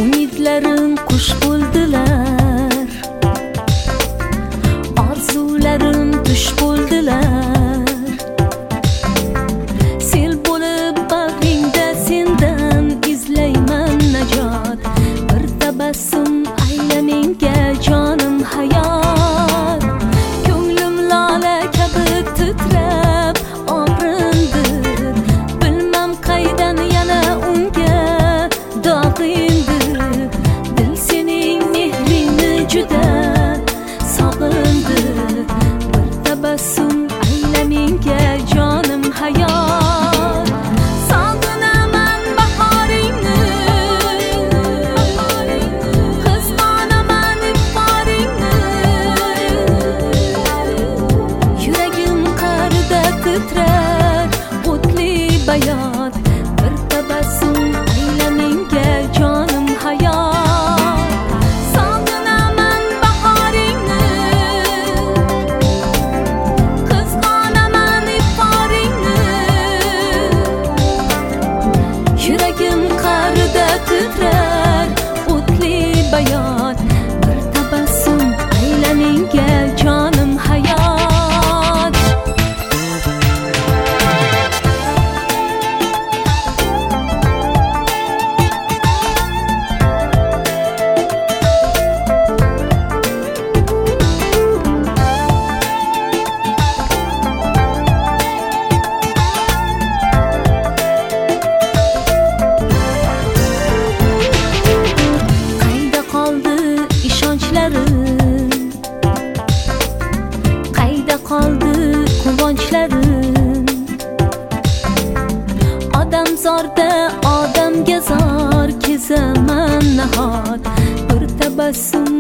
Umidlarim qush bo'ldilar, orzularim tush bo'ldilar. Sel bo'lib bag'ringda sendan izlayman najot. Bir tabassum ayla menga jonim hayot. Ko'nglim lola kabi titrab obrindi. Bilmam qaydan yana unga dog'indi. Dil sening mehringni juda sog'indi. Bir tabassum ayla menga jonim hayot. Sog'inaman bahoringni, qizg'onaman iforingni. Yuragim qa'rida titrar o'tli bayot. Bir tabassum ayla menga jonim hayot. Sog'inaman bahoringni, qizg'onaman iforingni. Yuragim qa'rida titrar o'tli bayot. Bir tabassum ayla menga jonim hayot. Qayda qoldi ishonchlarim, qayda qoldi quvonchlarim. Odam zorda odamga zor kezaman nahot. Bir tabassum